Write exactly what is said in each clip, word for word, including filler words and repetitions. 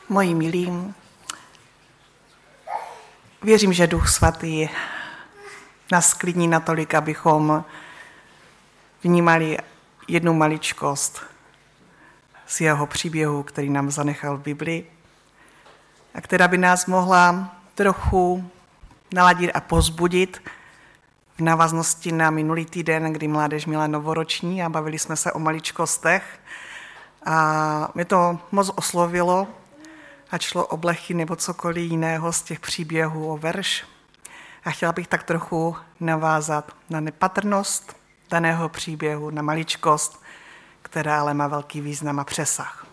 Moji milí, věřím, že Duch Svatý nás klidní natolik, abychom vnímali jednu maličkost z jeho příběhu, který nám zanechal v Biblii a která by nás mohla trochu naladit a pozbudit v návaznosti na minulý týden, kdy mládež měla novoroční a bavili jsme se o maličkostech. A mě to moc oslovilo, ať šlo o blechy nebo cokoliv jiného z těch příběhů o verš. A chtěla bych tak trochu navázat na nepatrnost daného příběhu, na maličkost, která ale má velký význam a přesah.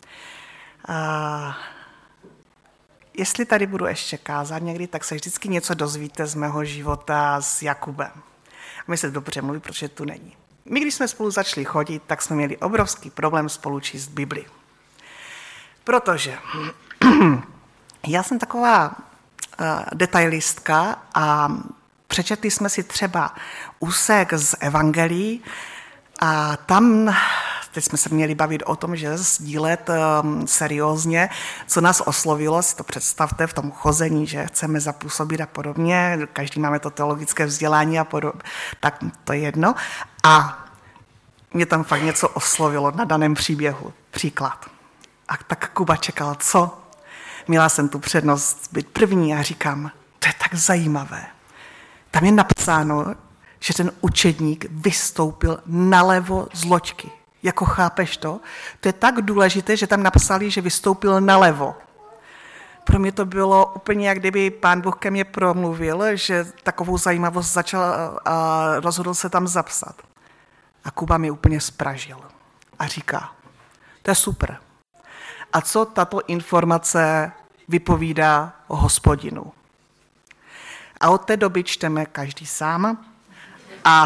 A jestli tady budu ještě kázat někdy, tak se vždycky něco dozvíte z mého života s Jakubem. A my se dobře mluví, protože tu není. My, když jsme spolu začali chodit, tak jsme měli obrovský problém spolu číst Bibli. Protože já jsem taková uh, detailistka a přečetli jsme si třeba úsek z evangelií a tam, teď jsme se měli bavit o tom, že sdílet um, seriózně, co nás oslovilo, si to představte v tom chození, že chceme zapůsobit a podobně, každý máme to teologické vzdělání a podobně, tak to je jedno. A mě tam fakt něco oslovilo na daném příběhu, příklad. A tak Kuba čekal, co? Měla jsem tu přednost být první a říkám, to je tak zajímavé. Tam je napsáno, že ten učedník vystoupil nalevo z loďky. Jako chápeš to? To je tak důležité, že tam napsali, že vystoupil nalevo. Pro mě to bylo úplně, jak kdyby Pán Bůh ke mně promluvil, že takovou zajímavost začal a rozhodl se tam zapsat. A Kuba mi úplně spražil a říká, to je super. A co tato informace vypovídá o Hospodinu? A od té doby čteme každý sám. A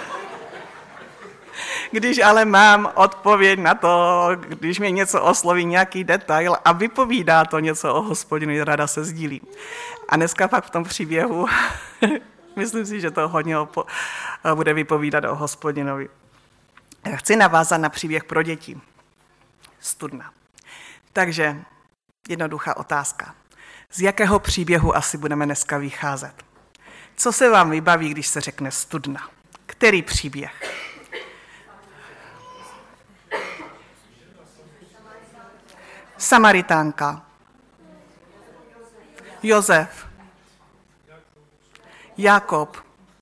když ale mám odpověď na to, když mě něco osloví, nějaký detail a vypovídá to něco o Hospodinu, ráda se sdílí. A dneska fakt v tom příběhu, myslím si, že to hodně opo- bude vypovídat o Hospodinovi. Chci navázat na příběh pro děti. Studna. Takže jednoduchá otázka. Z jakého příběhu asi budeme dneska vycházet? Co se vám vybaví, když se řekne studna? Který příběh? Samaritánka. Josef. Jakob.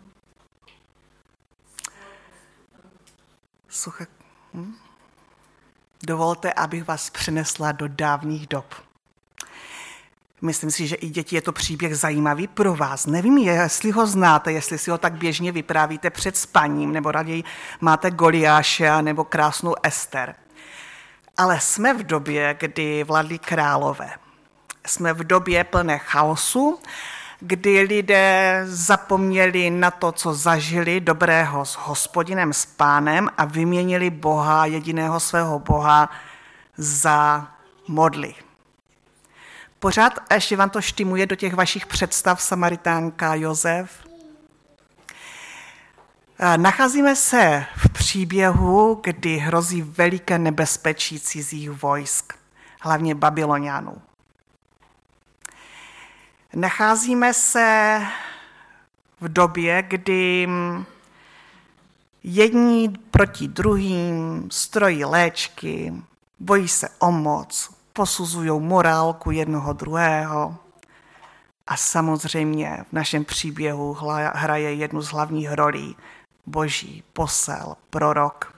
Suché. Hm? Dovolte, abych vás přenesla do dávných dob. Myslím si, že i děti je to příběh zajímavý pro vás. Nevím, jestli ho znáte, jestli si ho tak běžně vyprávíte před spaním, nebo raději máte Goliáše nebo krásnou Ester. Ale jsme v době, kdy vládli králové. Jsme v době plné chaosu, kdy lidé zapomněli na to, co zažili dobrého s Hospodinem, s Pánem a vyměnili Boha, jediného svého Boha, za modly. Pořád ještě vám to štimuje do těch vašich představ Samaritánka Josef? Nacházíme se v příběhu, kdy hrozí veliké nebezpečí cizích vojsk, hlavně Babyloniánů. Nacházíme se v době, kdy jedni proti druhým strojí léčky, bojí se o moc, posuzují morálku jednoho druhého a samozřejmě v našem příběhu hraje jednu z hlavních rolí Boží posel, prorok,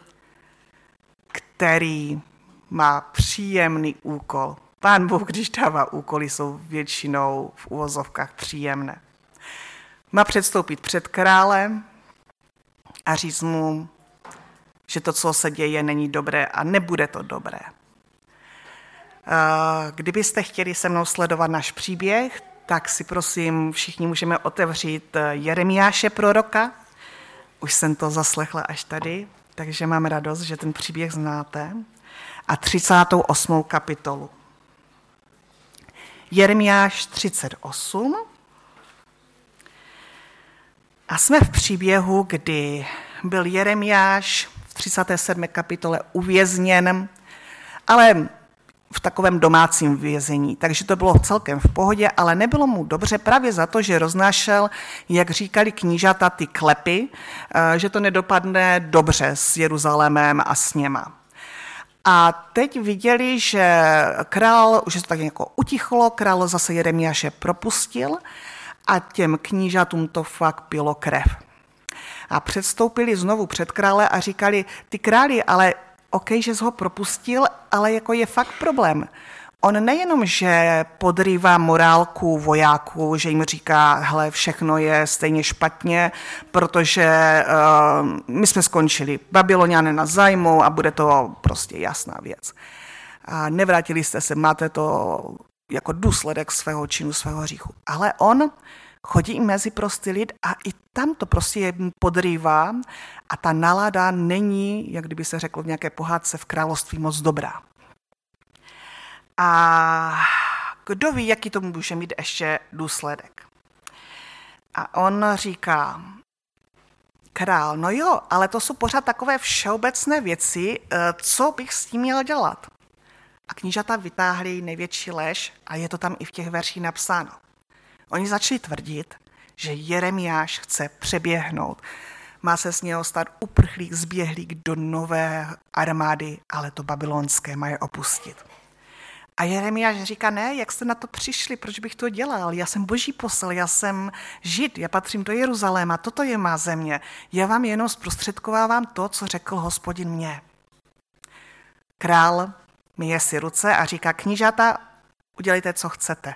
který má příjemný úkol. Pán Bůh, když dává úkoly, jsou většinou v uvozovkách příjemné. Má předstoupit před králem a říct mu, že to, co se děje, není dobré a nebude to dobré. Kdybyste chtěli se mnou sledovat náš příběh, tak si prosím všichni můžeme otevřít Jeremiáše proroka. Už jsem to zaslechla až tady, takže mám radost, že ten příběh znáte. A třicátou osmou kapitolu. Jeremiáš třicet osm. A jsme v příběhu, kdy byl Jeremiáš v třicáté sedmé kapitole uvězněn, ale v takovém domácím vězení, takže to bylo celkem v pohodě, ale nebylo mu dobře právě za to, že roznášel, jak říkali knížata, ty klepy, že to nedopadne dobře s Jeruzalémem a s něma. A teď viděli, že král, že to tak jako utichlo, král zase Jeremiáše propustil a těm knížatům to fakt pilo krev. A předstoupili znovu před krále a říkali, ty králi, ale OK, že jsi ho propustil, ale jako je fakt problém. On nejenom, že podrývá morálku vojáků, že jim říká, hele, všechno je stejně špatně, protože uh, my jsme skončili. Babyloniané nás zajmou a bude to prostě jasná věc. A nevrátili jste se, máte to jako důsledek svého činu, svého hříchu. Ale on chodí mezi prostý lid a i tam to prostě je podrývá a ta nálada není, jak kdyby se řeklo v nějaké pohádce, v království moc dobrá. A kdo ví, jaký to může mít ještě důsledek. A on říká, král, no jo, ale to jsou pořád takové všeobecné věci, co bych s tím měl dělat. A knížata vytáhli největší lež a je to tam i v těch verších napsáno. Oni začali tvrdit, že Jeremiáš chce přeběhnout. Má se z něho stát uprchlík, zběhlík do nové armády, ale to babylonské má je opustit. A Jeremiáš říká, ne, jak jste na to přišli, proč bych to dělal? Já jsem boží posel, já jsem Žid, já patřím do Jeruzaléma, toto je má země. Já vám jenom zprostředkovávám to, co řekl Hospodin mě. Král myje si ruce a říká, knížata, udělejte, co chcete.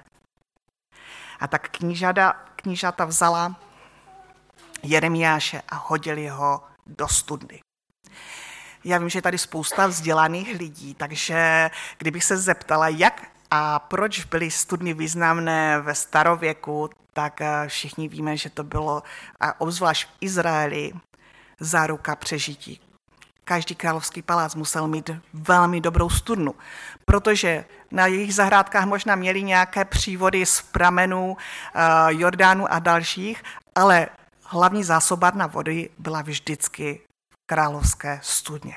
A tak knížata, knížata vzala Jeremiáše a hodili ho do studny. Já vím, že je tady spousta vzdělaných lidí, takže kdybych se zeptala, jak a proč byly studny významné ve starověku, tak všichni víme, že to bylo, a obzvlášť v Izraeli, záruka přežití. Každý královský palác musel mít velmi dobrou studnu, protože na jejich zahrádkách možná měli nějaké přívody z pramenů, Jordánu a dalších, ale hlavní zásobárna vody byla vždycky královské studně.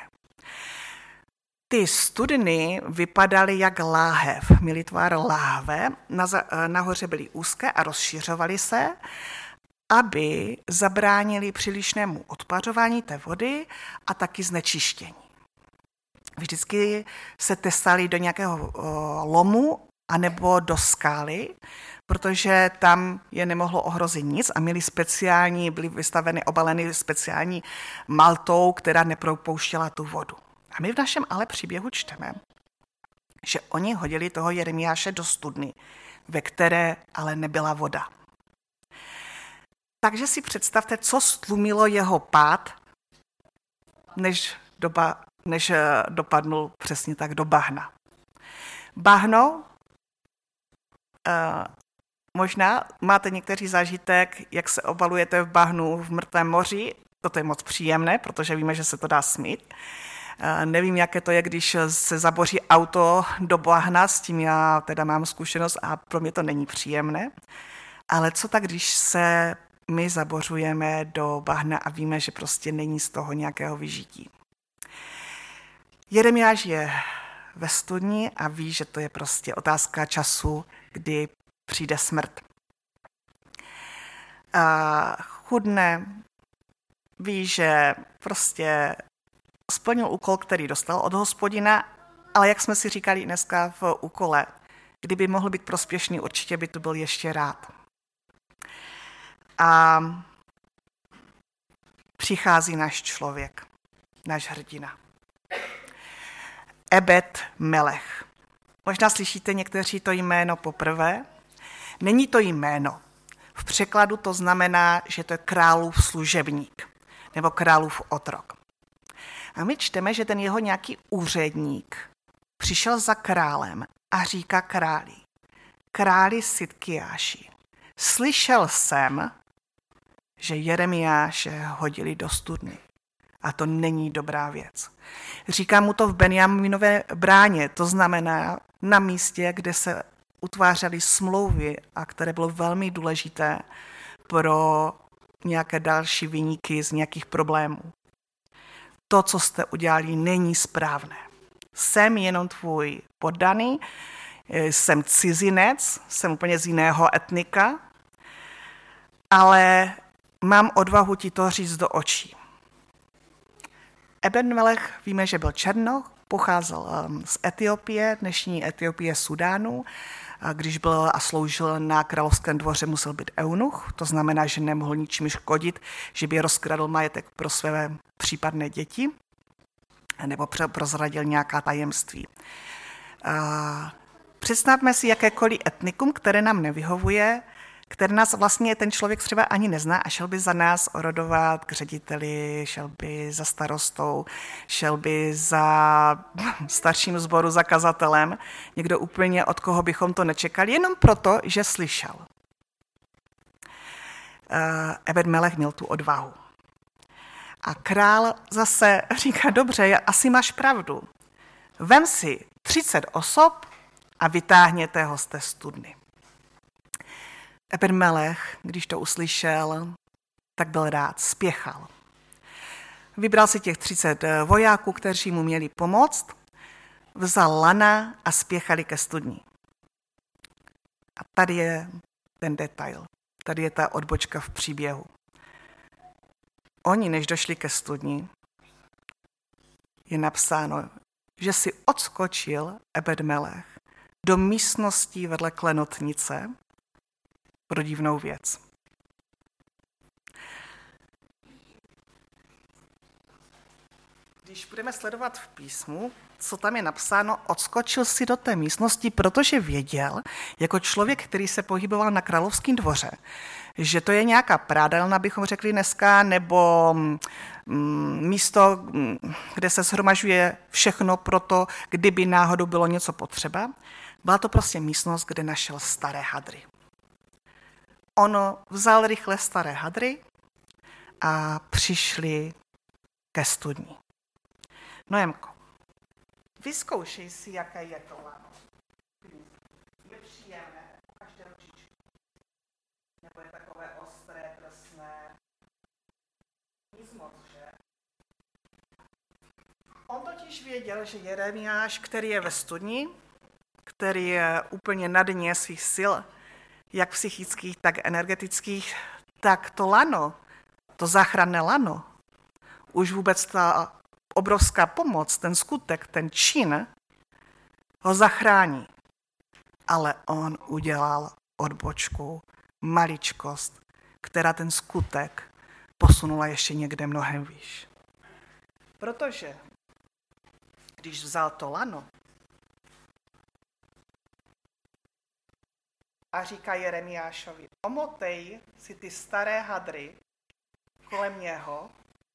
Ty studny vypadaly jak láhev, měly tvar láhve, nahoře byly úzké a rozšiřovaly se, aby zabránili přílišnému odpařování té vody a taky znečištění. Vždycky se tesali do nějakého lomu anebo do skály, protože tam je nemohlo ohrozit nic a měli speciální, byly vystaveny, obaleny speciální maltou, která nepropouštěla tu vodu. A my v našem ale příběhu čteme, že oni hodili toho Jeremiáše do studny, ve které ale nebyla voda. Takže si představte, co stlumilo jeho pád, než, doba, než dopadnul přesně tak do bahna. Bahno, uh, možná máte někteří zážitek, jak se obalujete v bahnu v mrtvém moři, toto je moc příjemné, protože víme, že se to dá smít. Uh, nevím, jaké to je, když se zaboří auto do bahna, s tím já teda mám zkušenost a pro mě to není příjemné. Ale co tak, když se my zabořujeme do bahna a víme, že prostě není z toho nějakého vyžití. Jeremiáš je ve studni a ví, že to je prostě otázka času, kdy přijde smrt. A chudne, ví, že prostě splnil úkol, který dostal od Hospodina, ale jak jsme si říkali dneska v úkole, kdyby mohl být prospěšný, určitě by to byl ještě rád. A přichází náš člověk, náš hrdina. Ebed Melech. Možná slyšíte někteří to jméno poprvé. Není to jméno. V překladu to znamená, že to je králův služebník nebo králův otrok. A my čteme, že ten jeho nějaký úředník přišel za králem a říká králi, králi Sidkiáši, slyšel jsem, že Jeremiáše hodili do studny. A to není dobrá věc. Říká mu to v Benjaminové bráně, to znamená na místě, kde se utvářely smlouvy a které bylo velmi důležité pro nějaké další viníky z nějakých problémů. To, co jste udělali, není správné. jsem jenom tvůj poddaný, jsem cizinec, jsem úplně z jiného etnika, ale mám odvahu ti to říct do očí. Ebed-melech víme, že byl černoch, pocházel z Etiopie, dnešní Etiopie, Sudánu. Když byl a sloužil na královském dvoře, musel být eunuch, to znamená, že nemohl ničím škodit, že by rozkradl majetek pro své případné děti nebo prozradil nějaká tajemství. Představme si jakékoliv etnikum, které nám nevyhovuje, které nás vlastně ten člověk třeba ani nezná a šel by za nás orodovat k řediteli, šel by za starostou, šel by za starším sboru, za kazatelem, někdo úplně, od koho bychom to nečekali, jenom proto, že slyšel. Ebed-melech měl tu odvahu. A král zase říká, dobře, asi máš pravdu. Vem si třicet osob a vytáhněte ho z té studny. Ebed-melech, když to uslyšel, tak byl rád, spěchal. Vybral si těch třicet vojáků, kteří mu měli pomoct, vzal lana a spěchali ke studni. A tady je ten detail, tady je ta odbočka v příběhu. Oni, než došli ke studni, je napsáno, že si odskočil Ebed-melech do místností vedle klenotnice pro divnou věc. Když budeme sledovat v písmu, co tam je napsáno, odskočil si do té místnosti, protože věděl, jako člověk, který se pohyboval na královském dvoře, že to je nějaká prádelna, bychom řekli dneska, nebo mm, místo, kde se shromažuje všechno pro to, kdyby náhodou bylo něco potřeba. Byla to prostě místnost, kde našel staré hadry. Ono vzal rychle staré hadry a přišli ke studni. Noemko, vyzkoušej si, jaké je to lano. Je příjemné, ukažte ručičku. Nebo je takové ostré, drsné. Nic moc, že? On totiž věděl, že Jeremiáš, který je ve studni, který je úplně na dně svých sil, jak psychických, tak energetických, tak to lano, to záchranné lano, už vůbec ta obrovská pomoc, ten skutek, ten čin ho zachrání. Ale on udělal odbočku, maličkost, která ten skutek posunula ještě někde mnohem výš. Protože když vzal to lano a říká Jeremiášovi, omotej si ty staré hadry kolem něho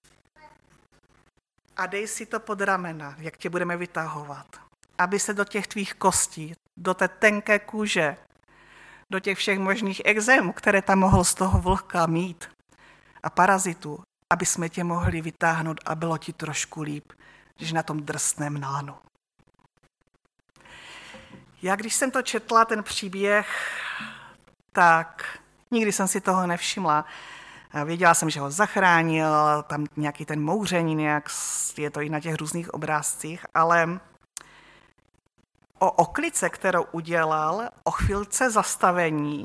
a dej si to pod ramena, jak tě budeme vytahovat, aby se do těch tvých kostí, do té tenké kůže, do těch všech možných exémů, které tam mohl z toho vlhka mít a parazitů, aby jsme tě mohli vytáhnout a bylo ti trošku líp, když na tom drsném lanu. Já když jsem to četla, ten příběh, tak nikdy jsem si toho nevšimla. Věděla jsem, že ho zachránil, tam nějaký ten mouřenin, jak je to i na těch různých obrázcích, ale o oklice, kterou udělal, o chvilce zastavení,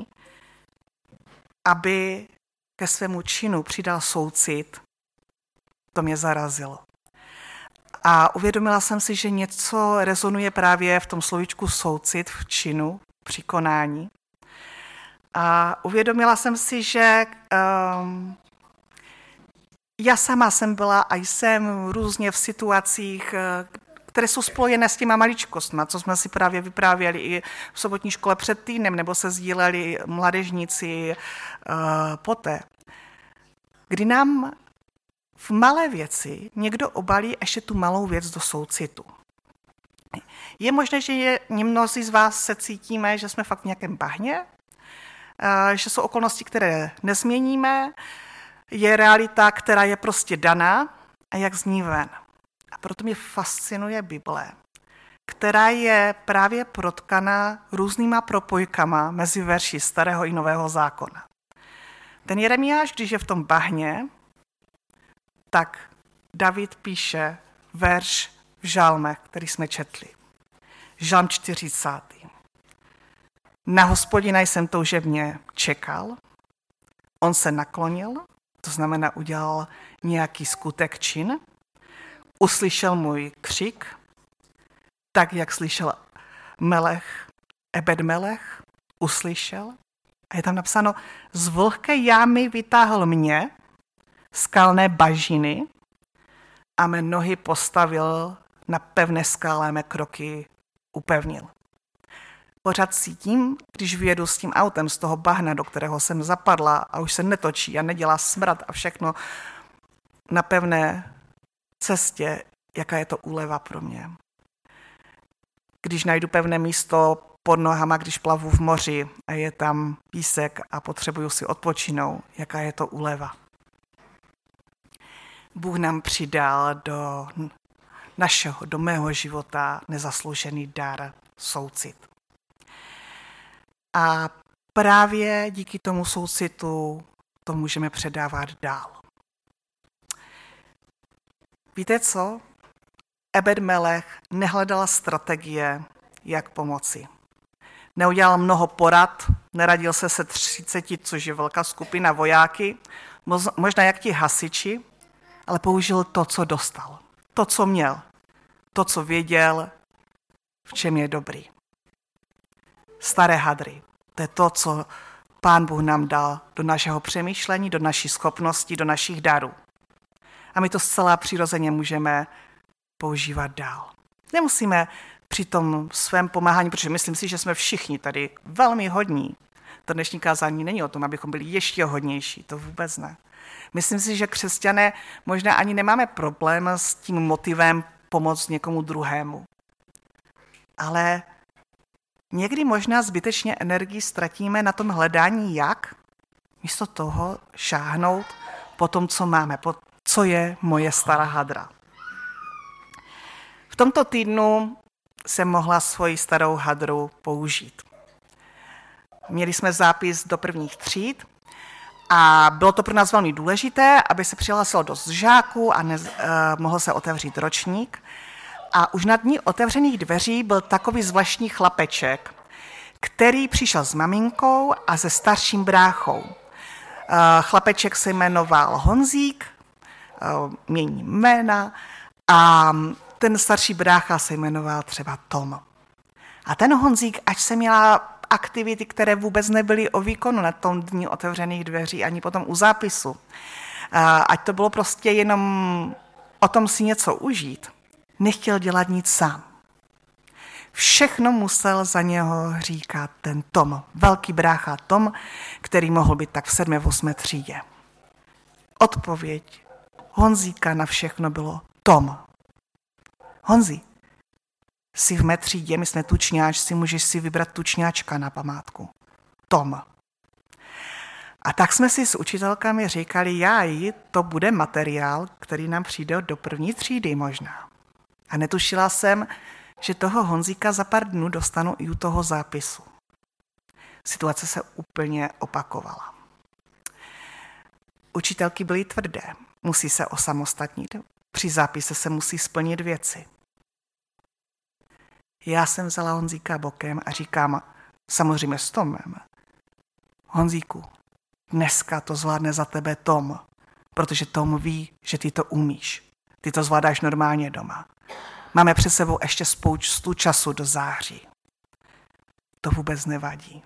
aby ke svému činu přidal soucit, to mě zarazilo. A uvědomila jsem si, že něco rezonuje právě v tom slovíčku soucit, v činu, při konání. A uvědomila jsem si, že um, já sama jsem byla a jsem různě v situacích, které jsou spojené s těma maličkostma, co jsme si právě vyprávěli i v sobotní škole před týdnem, nebo se sdíleli mladežníci uh, poté, kdy nám v malé věci někdo obalí ještě tu malou věc do soucitu. Je možné, že je, mnozí z vás se cítíme, že jsme fakt v nějakém bahně, že jsou okolnosti, které nezměníme, je realita, která je prostě daná a jak zní ven. A proto mě fascinuje Bible, která je právě protkaná různýma propojkama mezi verši Starého i Nového zákona. Ten Jeremiáš, když je v tom bahně, tak David píše verš v žálmech, který jsme četli. Žálm čtyřicátý. Na Hospodina jsem toužebně čekal, on se naklonil, to znamená udělal nějaký skutek čin, uslyšel můj křik, tak jak slyšel Melech, Ebed Melech, uslyšel. A je tam napsáno, z vlhké jámy vytáhl mě, skalné bažiny, a mé nohy postavil na pevné skále, mé kroky upevnil. Pořád cítím, když vyjedu s tím autem z toho bahna, do kterého jsem zapadla a už se netočí a nedělá smrad a všechno na pevné cestě, jaká je to úleva pro mě. Když najdu pevné místo pod nohama, když plavu v moři a je tam písek a potřebuju si odpočinout, jaká je to úleva. Bůh nám přidal do našeho, do mého života nezasloužený dar, soucit. A právě díky tomu soucitu to můžeme předávat dál. Víte co? Ebed Melech nehledala strategie, jak pomoci. Neudělal mnoho porad, neradil se se třiceti, což je velká skupina vojáky, možná jak ti hasiči, ale použil to, co dostal. To, co měl. To, co věděl, v čem je dobrý. Staré hadry. To je to, co Pán Bůh nám dal do našeho přemýšlení, do naší schopnosti, do našich darů. A my to zcela přirozeně můžeme používat dál. Nemusíme při tom svém pomáhání, protože myslím si, že jsme všichni tady velmi hodní. To dnešní kázání není o tom, abychom byli ještě hodnější, to vůbec ne. Myslím si, že křesťané možná ani nemáme problém s tím motivem pomoct někomu druhému. Ale někdy možná zbytečně energii ztratíme na tom hledání jak, místo toho šáhnout po tom, co máme, po co je moje stará hadra. V tomto týdnu jsem mohla svoji starou hadru použít. Měli jsme zápis do prvních tříd a bylo to pro nás velmi důležité, aby se přihlásilo dost žáků a ne, uh, mohl se otevřít ročník. A už na dní otevřených dveří byl takový zvláštní chlapeček, který přišel s maminkou a se starším bráchou. Uh, chlapeček se jmenoval Honzík, uh, mění jména, a ten starší brácha se jmenoval třeba Tom. A ten Honzík, až se měla aktivity, které vůbec nebyly o výkonu na tom dní otevřených dveří, ani potom u zápisu. Ať to bylo prostě jenom o tom si něco užít. Nechtěl dělat nic sám. Všechno musel za něho říkat ten Tom, velký brácha Tom, který mohl být tak v sedmé, osmé třídě. Odpověď Honzíka na všechno bylo Tom. Honzi, jsi v mé třídě, my jsme tučňáčci, můžeš si vybrat tučňáčka na památku. Tom. A tak jsme si s učitelkami říkali, jaj, to bude materiál, který nám přijde do první třídy možná. A netušila jsem, že toho Honzíka za pár dnů dostanu i u toho zápisu. Situace se úplně opakovala. Učitelky byly tvrdé, musí se osamostatnit, při zápise se musí splnit věci. Já jsem vzala Honzíka bokem a říkám, samozřejmě s Tomem, Honzíku, dneska to zvládne za tebe Tom, protože Tom ví, že ty to umíš. Ty to zvládáš normálně doma. Máme před sebou ještě spoustu času do září. To vůbec nevadí.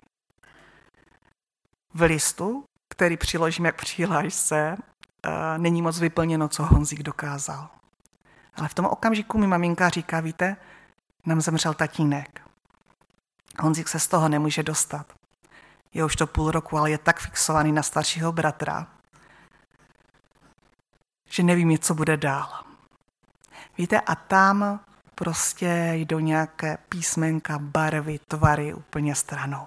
V listu, který přiložím jak přihlášce, není moc vyplněno, co Honzík dokázal. Ale v tom okamžiku mi maminka říká, víte, nám zemřel tatínek. Honzík se z toho nemůže dostat. Je už to půl roku, ale je tak fixovaný na staršího bratra, že nevím, co bude dál. Víte, a tam prostě jdou nějaké písmenka, barvy, tvary úplně stranou.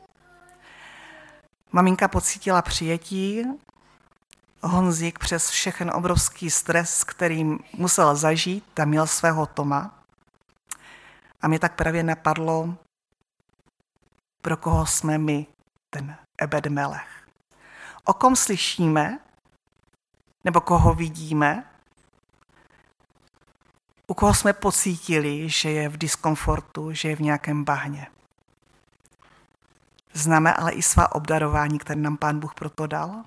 Maminka pocítila přijetí, Honzík přes všechen obrovský stres, který musel zažít, tam měl svého Toma. A mě tak právě napadlo, pro koho jsme my, ten Ebed Melech. O kom slyšíme, nebo koho vidíme, u koho jsme pocítili, že je v diskomfortu, že je v nějakém bahně. Známe ale i svá obdarování, které nám Pán Bůh proto dal.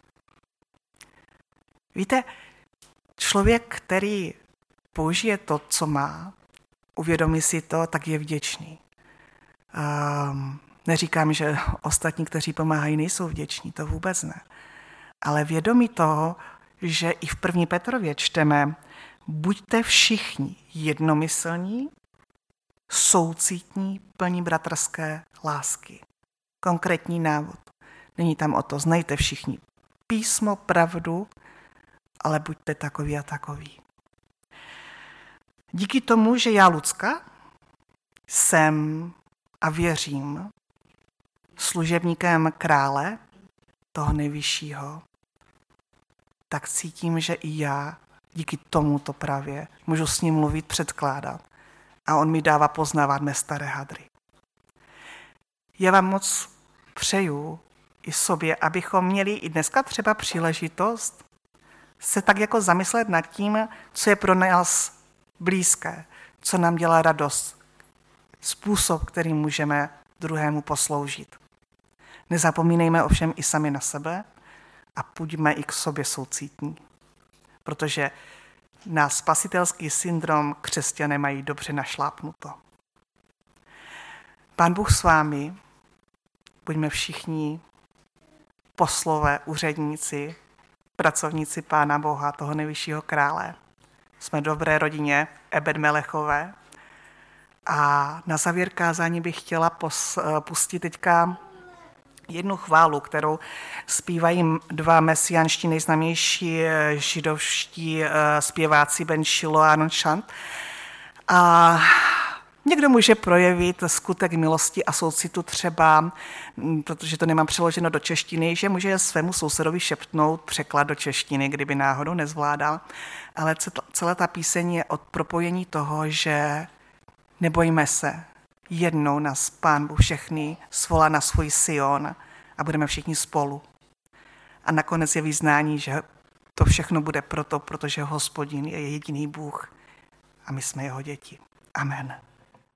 Víte, člověk, který použije to, co má, uvědomí si to, tak je vděčný. Um, neříkám, že ostatní, kteří pomáhají, nejsou vděční, to vůbec ne. Ale vědomí toho, že i v první Petrově čteme, buďte všichni jednomyslní, soucitní, plní bratrské lásky. Konkrétní návod. Není tam o to, znejte všichni písmo, pravdu, ale buďte takový a takový. Díky tomu, že já, Lucka, jsem a věřím služebníkem krále, toho nejvyššího, tak cítím, že i já díky tomuto právě můžu s ním mluvit, předkládat a on mi dává poznávat mé staré hadry. Já vám moc přeju i sobě, abychom měli i dneska třeba příležitost se tak jako zamyslet nad tím, co je pro nás blízké, co nám dělá radost, způsob, kterým můžeme druhému posloužit. Nezapomínejme ovšem i sami na sebe a buďme i k sobě soucítní, protože na spasitelský syndrom křesťané mají dobře našlápnuto. Pán Bůh s vámi, buďme všichni poslové, úředníci, pracovníci Pána Boha, toho nejvyššího krále. Jsme dobré rodině Ebed Melechové. A na závěr kázání bych chtěla pos, pustit teďka jednu chválu, kterou zpívají dva mesiánští nejznámější židovští zpěváci Ben Shiloh a Aaron Chant. A někdo může projevit skutek milosti a soucitu třeba, protože to nemám přeloženo do češtiny, že může svému sousedovi šeptnout překlad do češtiny, kdyby náhodou nezvládal. Ale celá ta píseň je od propojení toho, že nebojme se, jednou nás Pán Bůh všechny svolá na svůj Sion a budeme všichni spolu. A nakonec je vyznání, že to všechno bude proto, protože Hospodin je jediný Bůh a my jsme jeho děti. Amen.